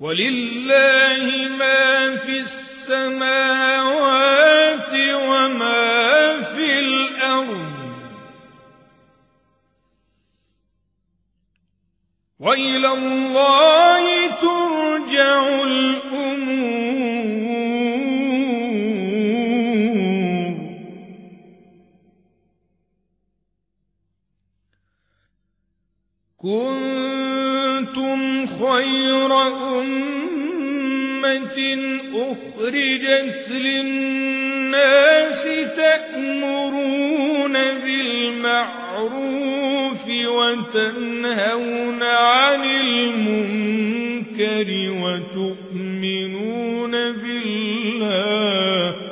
ولله ما في السماوات وما في الأرض وإلى الله ترجع الأمور. كنتم خير أمة أخرجت للناس تأمرون بالمعروف وتنهون عن المنكر وتؤمنون بالله.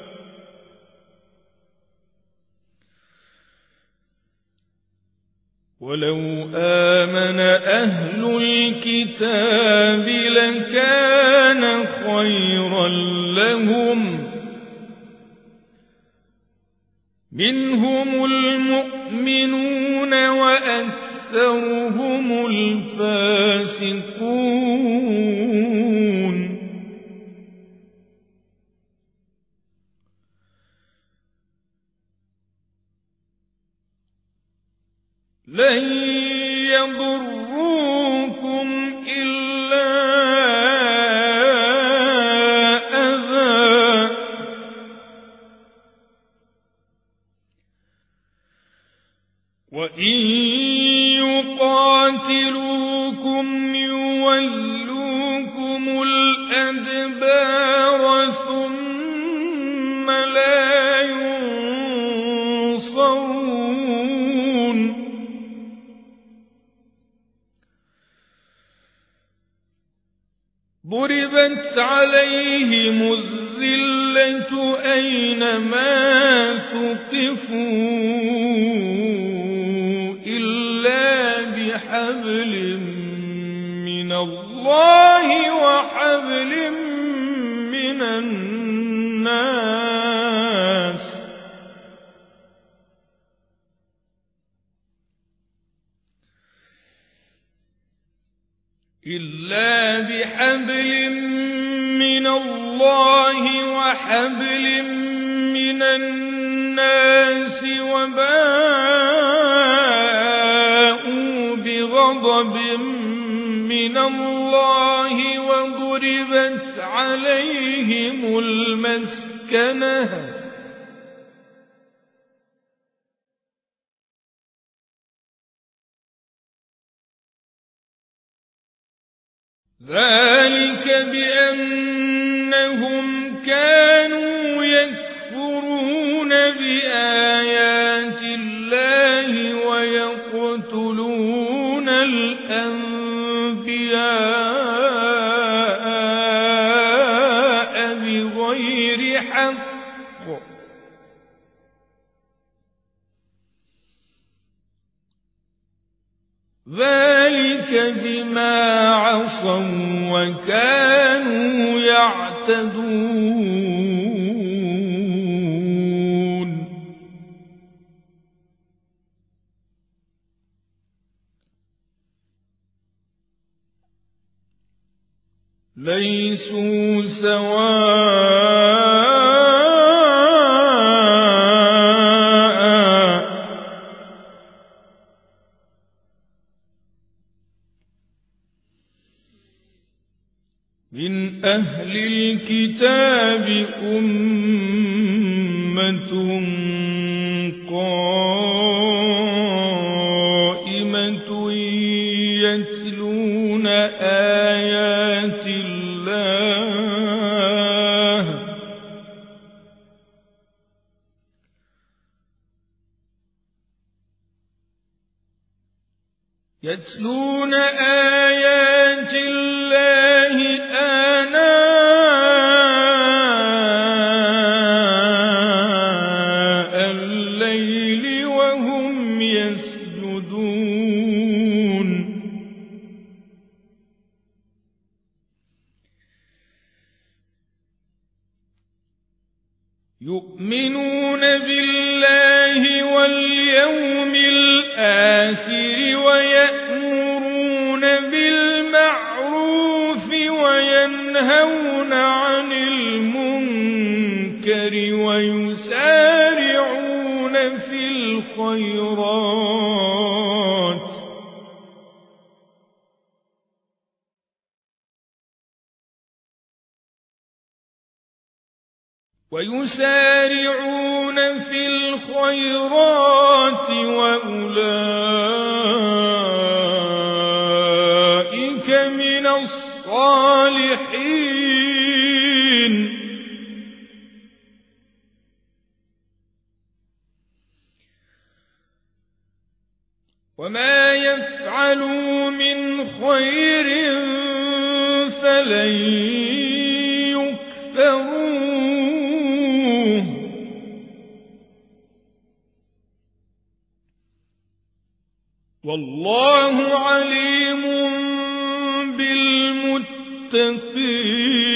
ولو آمن أهل الكتاب لكان خيرا لهم منهم المؤمنون وأكثرهم الفاسقون. لن يضروكم إلا أذى وإن يقاتلوكم يولوكم الأدبار ثم لا ينصرون. ضربت عليهم الذلة أينما ثقفوا إلا بحبل من الله وحبل من الناس إلا بحبل من الله وحبل من الناس وباءوا بغضب من الله وضربت عليهم المسكنة ذلك بأنهم كانوا يكفرون بآيات الله ويقتلون الأنبياء بغير حق ذلك بما عصوا وكانوا يعتدون. ليسوا سواء من أهل الكتاب أمة قائمة يتلون آيات الله آناء الليل وهم يسجدون. يؤمنون بالله واليوم الآخر ويأمرون بالمعروف وينهون عن المنكر ويسارعون في الخيرات وأولئك من الصالحين وما يفعلوا من خير فلن يكفروه والله عليم بالمتقين